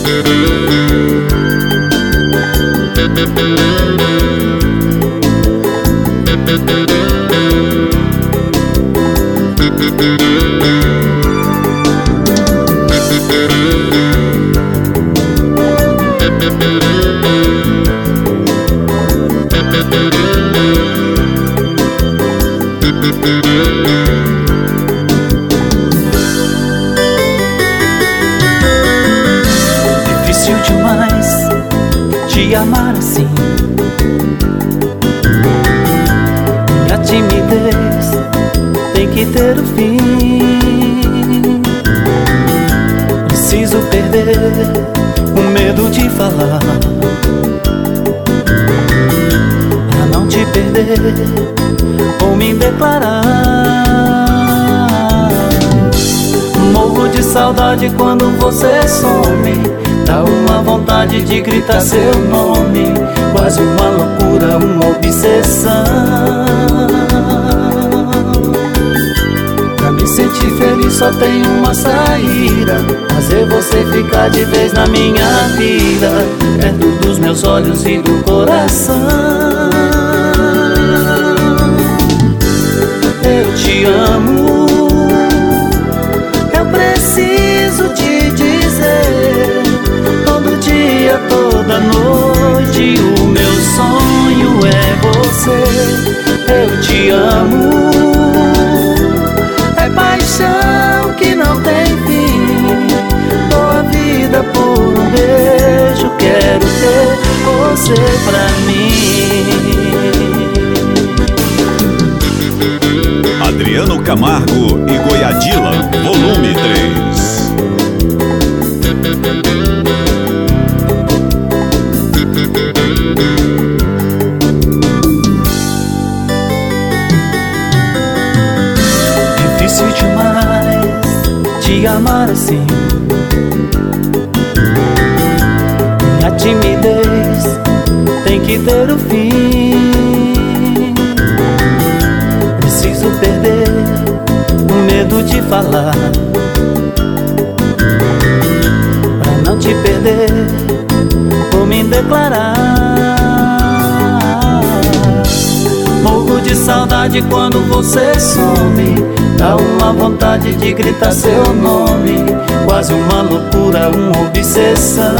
Difícil demais te amar assim. Minha timidez tem que ter um fim. Preciso perder o medo de falar, pra não te perder ou me declarar. Morro de saudade quando você some, dá uma vontade de gritar seu nome, quase uma loucura, uma obsessão. Pra me sentir feliz só tem uma saída, fazer você ficar de vez na minha vida, perto dos meus olhos e do coração. Eu te amo, eu preciso te dizer, todo dia, toda noite, o meu sonho é você. Eu te amo, é paixão que não tem fim, dou a vida por um beijo, quero ter você pra mim. Adriano Camargo e Goiadila, volume 3. Difícil demais te amar assim. Minha timidez tem que ter um fim. Preciso perder o medo de falar, pra não te perder ou me declarar. Morro de saudade quando você some, dá uma vontade de gritar seu nome, quase uma loucura, uma obsessão.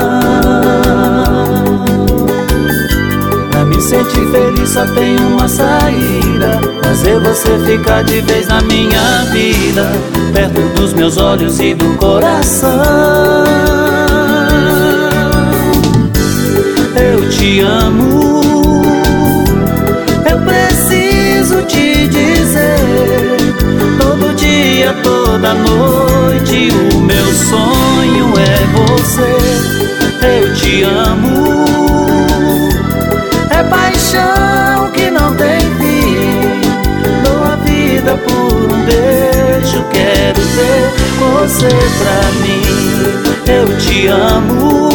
Pra me sentir feliz só tem uma saída, fazer você ficar de vez na minha vida, perto dos meus olhos e do coração. Eu te amo, eu preciso te dizer, todo dia, toda noite, o meu sonho é você. Eu te amo, é paixão que não tem fim, dou a vida por um beijo, quero ter você pra mim. Eu te amo,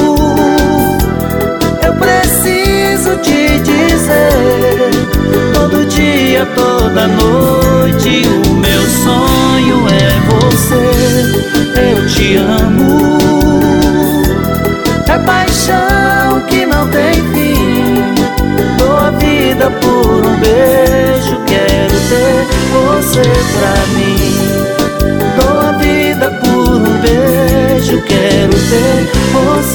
eu preciso te dizer, todo dia, toda noite, o meu sonho é você. Eu te amo, é paixão que não tem fim, dou a vida por um beijo, quero ter você pra mim. Dou a vida por um beijo, quero ter você